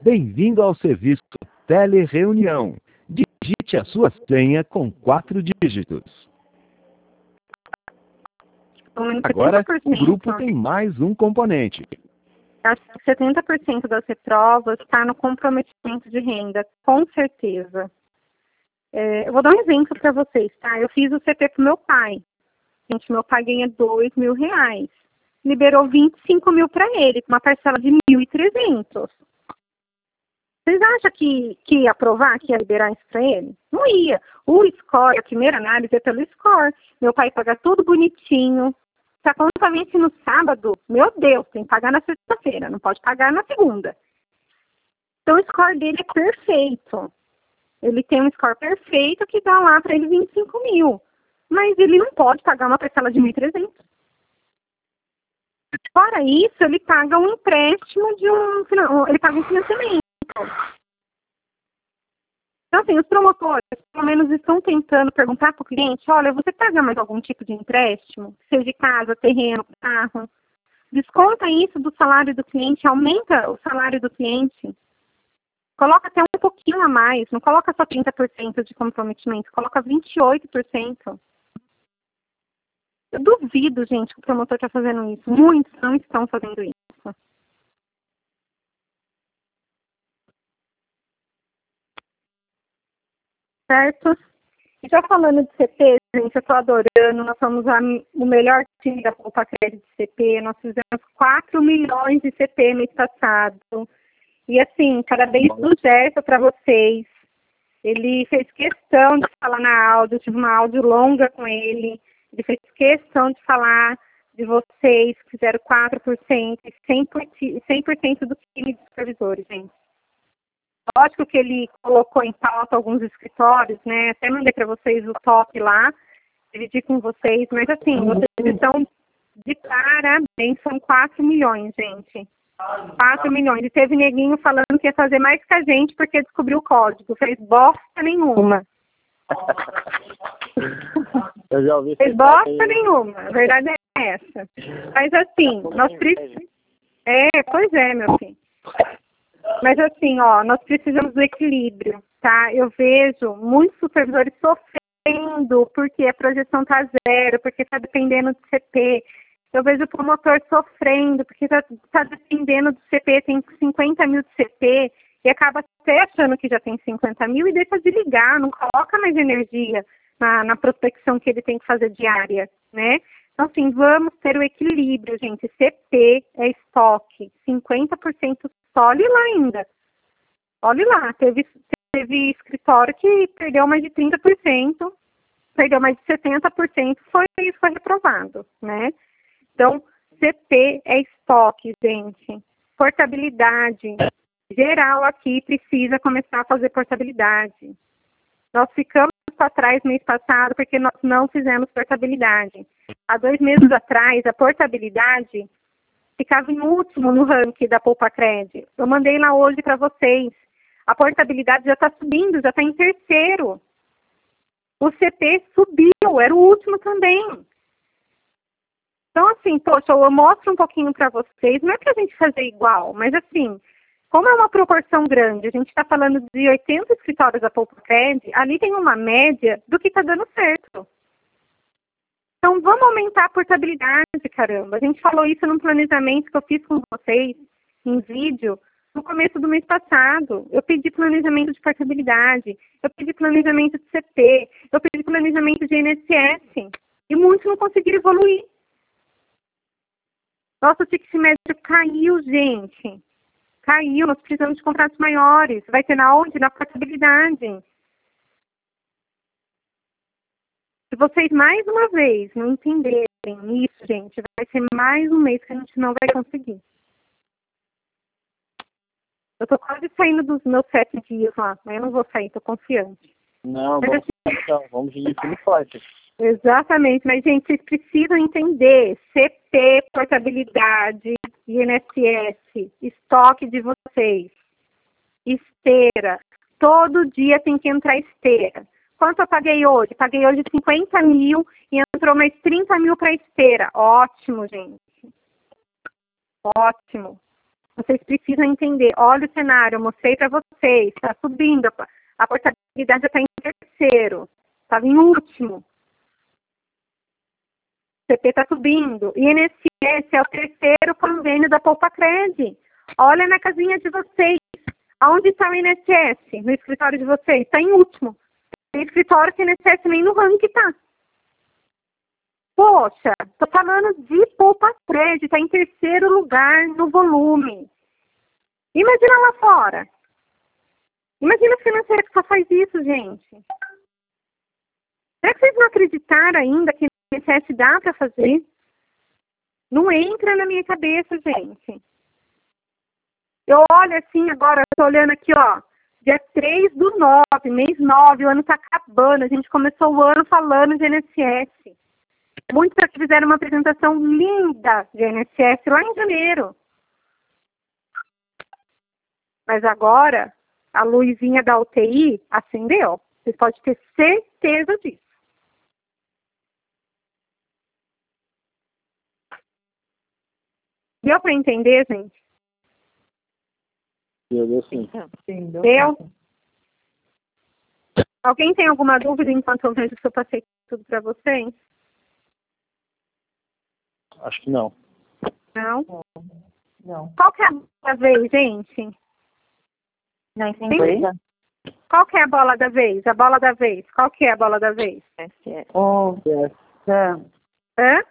Bem-vindo ao serviço Telereunião. Digite a sua senha com 4 dígitos. Agora, o grupo tem mais um componente. Acho que 70% das reprovas está no comprometimento de renda, com certeza. Eu vou dar um exemplo para vocês, tá? Eu fiz o CP para o meu pai. Gente, meu pai ganha R$2.000. Liberou 25 mil para ele, com uma parcela de 1.300. Vocês acham que ia aprovar, que ia liberar isso para ele? Não ia. O score, a primeira análise é pelo score. Meu pai paga tudo bonitinho. Se a conta vence no sábado, meu Deus, tem que pagar na sexta-feira, não pode pagar na segunda. Então o score dele é perfeito. Ele tem um score perfeito que dá lá para ele 25 mil. Mas ele não pode pagar uma parcela de 1.300. Fora isso, ele paga um empréstimo ele paga um financiamento. Então, assim, os promotores, pelo menos, estão tentando perguntar para o cliente, olha, você paga mais algum tipo de empréstimo? Seja de casa, terreno, carro. Desconta isso do salário do cliente, aumenta o salário do cliente. Coloca até um pouquinho a mais, não coloca só 30% de comprometimento, coloca 28%. Eu duvido, gente, que o promotor está fazendo isso. Muitos não estão fazendo isso. Certo? E já falando de CP, gente, eu estou adorando. Nós somos o melhor time da Poupa Crédito de CP. Nós fizemos 4 milhões de CP mês passado. E assim, parabéns do Gerson para vocês. Ele fez questão de falar na áudio, eu tive uma áudio longa com ele. Ele fez questão de falar de vocês que fizeram 4% e 100% do time de supervisores, gente. Lógico que ele colocou em pauta alguns escritórios, né? Até mandei para vocês o top lá, dividir com vocês, mas assim, vocês estão de parabéns, são 4 milhões, gente. 4 milhões. E teve neguinho falando que ia fazer mais que a gente porque descobriu o código. Fez bosta nenhuma. Eu já ouvi. Fez bosta nenhuma. A verdade é essa. Mas assim, nós precisamos... pois é, meu filho. Mas assim, ó, nós precisamos do equilíbrio, tá? Eu vejo muitos supervisores sofrendo porque a projeção tá zero, porque tá dependendo do CP. Eu vejo o promotor sofrendo porque tá dependendo do CP, tem 50 mil de CP e acaba até achando que já tem 50 mil e deixa de ligar, não coloca mais energia na prospecção que ele tem que fazer diária, né? Então, assim, vamos ter o equilíbrio, gente. CP é estoque, 50% só, olhe lá ainda. Olhe lá, teve escritório que perdeu mais de 30%, perdeu mais de 70%, foi reprovado, né? Então, CP é estoque, gente. Portabilidade. Geral aqui precisa começar a fazer portabilidade. Nós ficamos para trás mês passado porque nós não fizemos portabilidade. Há 2 meses atrás, a portabilidade ficava em último no ranking da Poupa Cred. Eu mandei lá hoje para vocês. A portabilidade já está subindo, já está em terceiro. O CP subiu, era o último também. Então, assim, poxa, eu mostro um pouquinho para vocês. Não é para a gente fazer igual, mas assim, como é uma proporção grande, a gente está falando de 80 escritórios da Poupa Cred, ali tem uma média do que está dando certo. Então, vamos aumentar a portabilidade, caramba. A gente falou isso num planejamento que eu fiz com vocês, em vídeo, no começo do mês passado. Eu pedi planejamento de portabilidade, eu pedi planejamento de CP, eu pedi planejamento de INSS. E muitos não conseguiram evoluir. Nosso ticket médio caiu, gente. Caiu, nós precisamos de contratos maiores. Vai ter na onde? Na portabilidade. Se vocês, mais uma vez, não entenderem isso, gente, vai ser mais um mês que a gente não vai conseguir. Eu tô quase saindo dos meus 7 dias lá, mas eu não vou sair, tô confiante. Não, vamos ir firme e forte. Exatamente, mas, gente, vocês precisam entender CP, portabilidade, INSS, estoque de vocês, esteira. Todo dia tem que entrar esteira. Quanto eu paguei hoje? Paguei hoje 50 mil e entrou mais 30 mil para esteira. Ótimo, gente. Ótimo. Vocês precisam entender. Olha o cenário, eu mostrei para vocês. Está subindo. A portabilidade já está em terceiro. Estava em último. O CP está subindo. INSS é o terceiro convênio da Poupacred. Olha na casinha de vocês. Aonde está o INSS? No escritório de vocês? Está em último. Tem escritório que o INSS nem no ranking está. Poxa, tô falando de Poupacred, está em terceiro lugar no volume. Imagina lá fora. Imagina a financeira que só faz isso, gente. Será que vocês não acreditaram ainda que o INSS dá para fazer? Não entra na minha cabeça, gente. Eu olho assim agora, eu tô olhando aqui, ó. Dia 3/9, mês 9, o ano tá acabando. A gente começou o ano falando de INSS. Muitos aqui fizeram uma apresentação linda de INSS lá em janeiro. Mas agora, a luzinha da UTI acendeu. Vocês podem ter certeza disso. Deu para entender, gente? Deu sim. Deu? Alguém tem alguma dúvida enquanto eu vejo que eu passei tudo para vocês? Acho que não. Não? Não. Qual que é a bola da vez, gente? Não entendi. Qual que é a bola da vez? A bola da vez. Qual que é a bola da vez? Oh, Hã?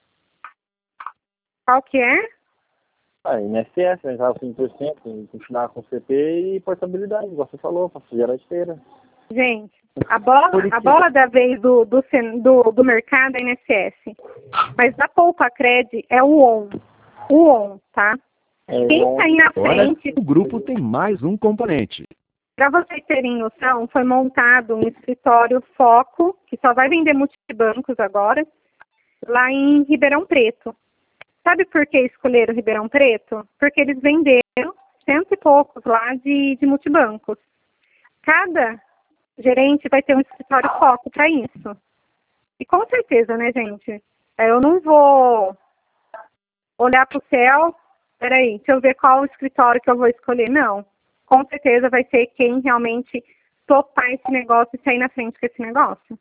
Qual que é? INSS, né? Já 5%, continuar com CP e portabilidade, igual você falou, para gerar esteira. Gente, a bola da vez do mercado é INSS. Mas da Poupacred é o ON. O ON, tá? Quem está aí na Agora, frente... o grupo tem mais um componente. Para vocês terem noção, foi montado um escritório foco, que só vai vender multibancos agora, lá em Ribeirão Preto. Sabe por que escolheram Ribeirão Preto? Porque eles venderam 100 e poucos lá de multibancos. Cada gerente vai ter um escritório foco para isso. E com certeza, né, gente? Eu não vou olhar para o céu, peraí, deixa eu ver qual o escritório que eu vou escolher. Não. Com certeza vai ser quem realmente topar esse negócio e sair na frente com esse negócio.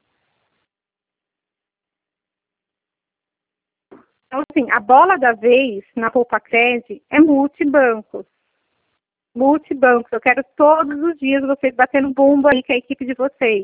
Então, assim, a bola da vez na Poupacred é multibancos. Multibancos. Eu quero todos os dias vocês batendo bumbo aí com a equipe de vocês.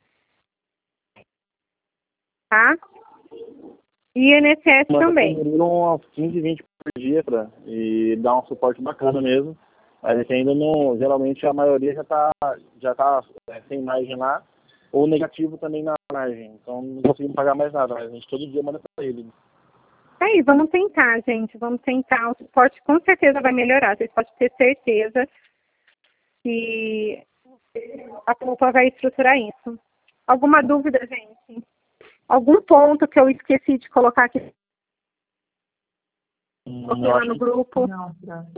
Tá? E INSS também. Uns 15, 20 por dia e dar um suporte bacana mesmo. Mas a gente ainda não, geralmente a maioria já tá sem margem lá, ou negativo também na margem. Então não conseguimos pagar mais nada, mas a gente todo dia manda para ele. Aí, vamos tentar, gente. Vamos tentar. O suporte com certeza vai melhorar. Vocês podem ter certeza que a Poupa vai estruturar isso. Alguma dúvida, gente? Algum ponto que eu esqueci de colocar aqui? Coloquei lá no grupo. Não.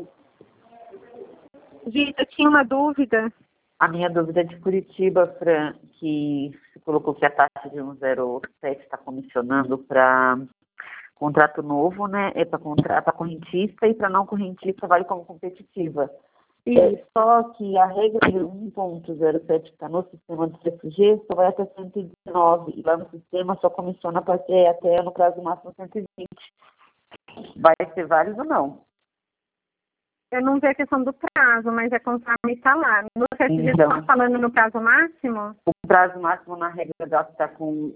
Gente, eu tinha uma dúvida. A minha dúvida é de Curitiba, Fran, que você colocou que a taxa de 1,07 está comissionando para contrato novo, né? É para correntista e para não correntista vale como competitiva. Só que a regra de 1,07 que está no sistema do CFG só vai até 119 e lá no sistema só comissiona até no prazo máximo 120. Vai ser válido ou não? Eu não vi a questão do prazo, mas é conforme está lá. No CFG Então, está falando no prazo máximo? O prazo máximo na regra da está com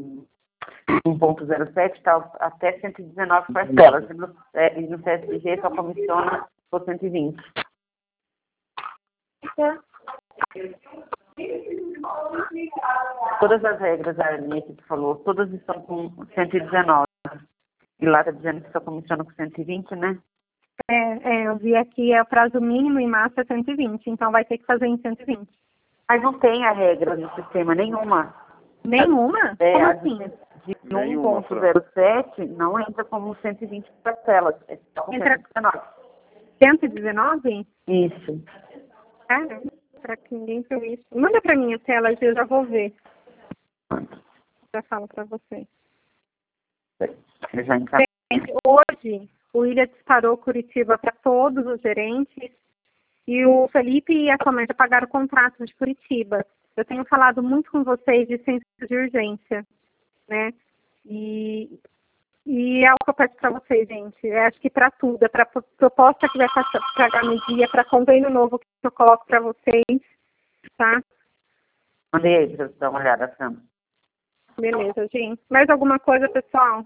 1,07, está até 119 parcelas. E no CSG só comissiona por 120. Todas as regras, a linha que tu falou, todas estão com 119. E lá está dizendo que só comissiona com 120, né? Eu vi aqui, o prazo mínimo em março é 120, então vai ter que fazer em 120. Mas não tem a regra no sistema nenhuma. Nenhuma? Como assim? De 1,07 não entra como 120 parcelas. É só com 119. 119? Isso. Para que ninguém viu isso. Manda para mim a tela, eu já vou ver. Já falo para você. Eu já encaixei. Hoje, O William disparou Curitiba para todos os gerentes. E o Felipe e a Comércio pagaram o contrato de Curitiba. Eu tenho falado muito com vocês de centro de urgência, né? E é o que eu peço para vocês, gente. Eu acho que para tudo, é para proposta que vai pagar no dia, para convênio novo que eu coloco para vocês, tá? Mandei aí para você dar uma olhada, Sam. Beleza, gente. Mais alguma coisa, pessoal?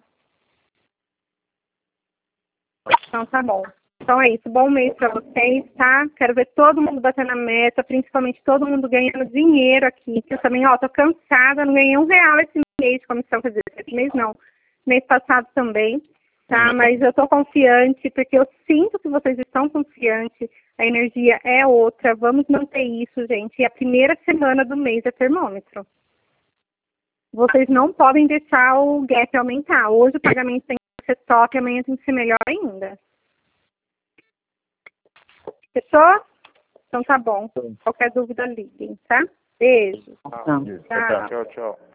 Então tá bom. Então é isso. Bom mês para vocês, tá? Quero ver todo mundo batendo a meta, principalmente todo mundo ganhando dinheiro aqui. Que eu também, tô cansada, não ganhei R$1 esse mês de comissão, quer dizer, esse mês não. Mês passado também, tá? Mas eu tô confiante, porque eu sinto que vocês estão confiantes. A energia é outra. Vamos manter isso, gente. E a primeira semana do mês é termômetro. Vocês não podem deixar o gap aumentar. Hoje o pagamento tem que ser top, amanhã tem que ser melhor ainda. Fechou? Então tá bom. Qualquer dúvida, liguem, tá? Beijo. Sam. Tchau. Tchau, tchau.